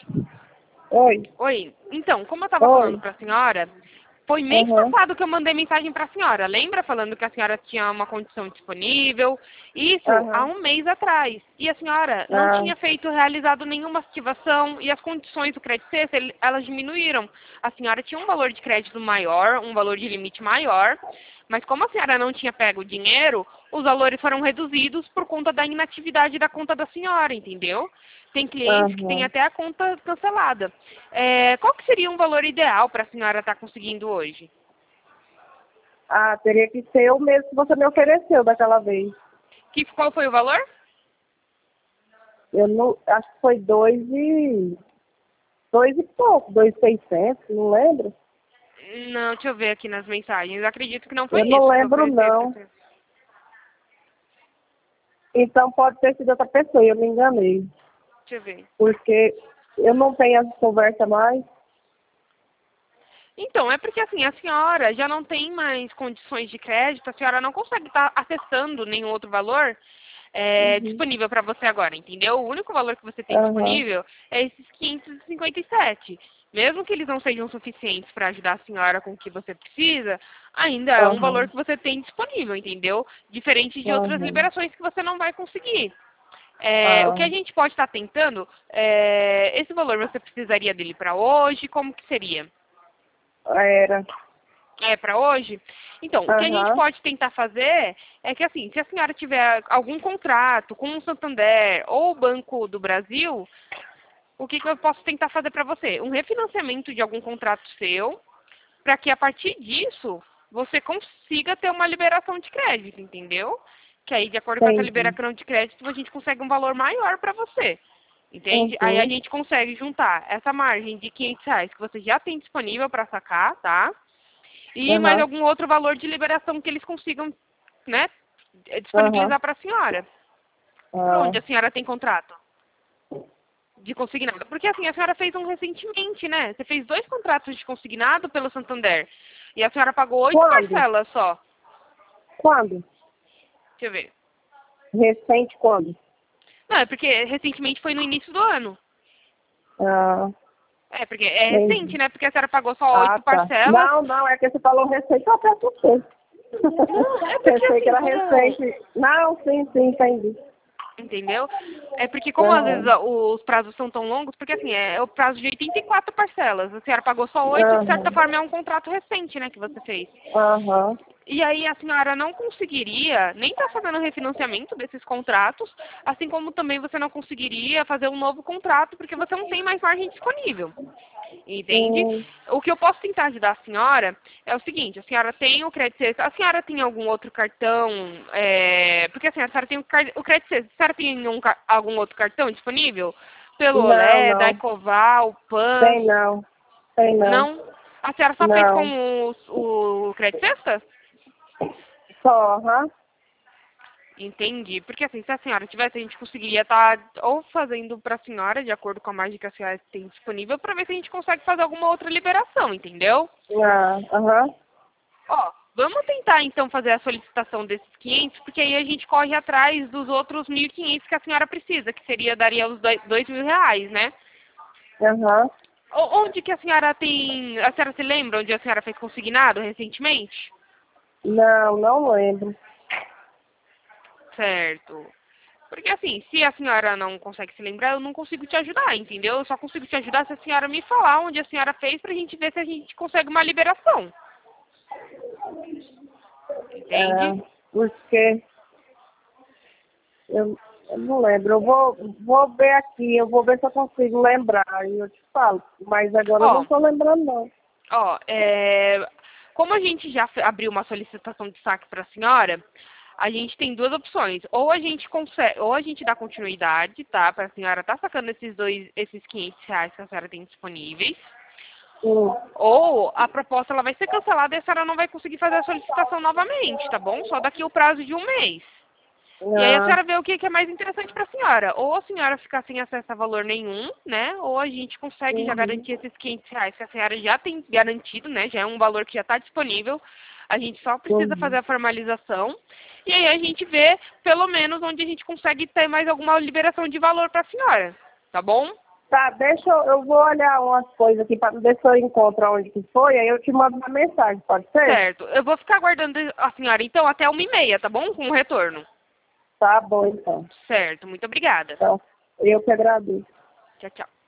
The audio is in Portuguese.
Oi. Oi, então, como eu estava falando Oi. para a senhora, foi mês Aham. passado que eu mandei mensagem para a senhora. Lembra falando que a senhora tinha uma condição disponível? Isso há Aham. um mês atrás. E a senhora não Ah, tinha realizado nenhuma ativação e as condições do crédito C, elas diminuíram. A senhora tinha um valor de crédito maior, um valor de limite maior, mas como a senhora não tinha pego o dinheiro, os valores foram reduzidos por conta da inatividade da conta da senhora, entendeu? Tem clientes que têm aham. até a conta cancelada. Qual que seria um valor ideal para a senhora estar conseguindo hoje? Ah, teria que ser o mesmo que você me ofereceu daquela vez. Qual foi o valor? Eu não, acho que foi dois e pouco, 2.600, não lembro. Não, deixa eu ver aqui nas mensagens. Eu acredito que não foi Eu não isso que eu lembro, ofereci para não. você. Então pode ter sido outra pessoa, eu me enganei. Deixa eu ver. Porque eu não tenho essa conversa mais. Então, é porque assim, a senhora já não tem mais condições de crédito, a senhora não consegue estar acessando nenhum outro valor Uhum. disponível para você agora, entendeu? O único valor que você tem Aham. disponível é esses 557. Mesmo que eles não sejam suficientes para ajudar a senhora com o que você precisa, ainda é um valor Aham. que você tem disponível, entendeu? Diferente de outras Aham. liberações que você não vai conseguir. O que Ah, a gente pode estar tentando, esse valor você precisaria dele para hoje, como que seria? era. Para hoje? Então, o que a gente Aham. pode tentar fazer é que, assim, se a senhora tiver algum contrato com o Santander ou o Banco do Brasil, o que eu posso tentar fazer para você? Um refinanciamento de algum contrato seu, para que a partir disso você consiga ter uma liberação de crédito, entendeu? Que aí, de acordo com essa Entendi. liberação de crédito, a gente consegue um valor maior para você. Entende? Aí a Uhum. gente consegue juntar essa margem de R$ 500 que você já tem disponível para sacar, tá? E mais Aham. algum outro valor de liberação que eles consigam, né, Aham. disponibilizar para a senhora. Por Ah, onde a senhora tem contrato de consignado? Porque assim, a senhora fez um recentemente, né? Você fez 2 contratos de consignado pelo Santander. E a senhora pagou 8 quando? parcelas só. Quando? Deixa eu ver. Recente quando? Não, é porque recentemente foi no início do ano. Ah, É, porque é recente, entendi. né? Porque a senhora pagou só Ah, 8 tá. parcelas. Não, não, é que você falou recente, eu até assustei. Não, é porque Pensei que assim, era como recente. Não, sim, sim, entendi. entendeu? É porque como às vezes Aham. os prazos são tão longos, porque assim, é o prazo de 84 parcelas. A senhora pagou só 8, de certa Aham. forma é um contrato recente, né, que você fez. Aham. E aí a senhora não conseguiria nem estar fazendo refinanciamento desses contratos, assim como também você não conseguiria fazer um novo contrato, porque você não tem mais margem disponível. Entende? Hum, O que eu posso tentar ajudar a senhora é o seguinte, a senhora tem o crédito C, a senhora tem algum outro cartão, porque assim, a senhora tem o crédito C, a senhora tem algum outro cartão disponível? Pelo não, Olé, não. Daicoval, Pan, Tem não. Tem não. não? A senhora só fez com Não. o crédito sexta? Só, aham. Entendi. Porque assim, se a senhora tivesse, a gente conseguiria estar ou fazendo para a senhora, de acordo com a margem que a senhora tem disponível, para ver se a gente consegue fazer alguma outra liberação, entendeu? Ah, aham. Ó, vamos tentar então fazer a solicitação desses 500, porque aí a gente corre atrás dos outros 1.500 que a senhora precisa, que daria os R$ 2.000, né? Aham. Onde que a senhora se lembra onde a senhora fez consignado recentemente? Não, não lembro. Certo. Porque assim, se a senhora não consegue se lembrar, eu não consigo te ajudar, entendeu? Eu só consigo te ajudar se a senhora me falar onde a senhora fez pra gente ver se a gente consegue uma liberação. Entende? É, porque eu não lembro. Eu vou ver aqui, eu vou ver se eu consigo lembrar e eu te falo. Mas agora eu não Ó, estou lembrando, não. ó, como a gente já abriu uma solicitação de saque para a senhora, a gente tem duas opções. Ou a gente consegue, ou a gente dá continuidade, tá? Para a senhora estar sacando esses R$ 500 que a senhora tem disponíveis. Hum. Ou a proposta ela vai ser cancelada e a senhora não vai conseguir fazer a solicitação novamente, tá bom? Só daqui o prazo de um mês. E aí a Ah, senhora vê o que é mais interessante para a senhora. Ou a senhora ficar sem acesso a valor nenhum, né? Ou a gente consegue já uhum, garantir esses R$ 500 que a senhora já tem garantido, né? Já é um valor que já está disponível. A gente só precisa fazer uhum. a formalização. E aí a gente vê, pelo menos, onde a gente consegue ter mais alguma liberação de valor para a senhora. Tá bom? Tá, eu vou olhar umas coisas aqui para ver se eu encontro onde que foi, aí eu te mando uma mensagem, pode ser? Certo. Eu vou ficar aguardando a senhora, então, até 1h30, tá bom? Com o retorno. Tá bom, então. Certo. Muito obrigada. Então, eu que agradeço. Tchau, tchau.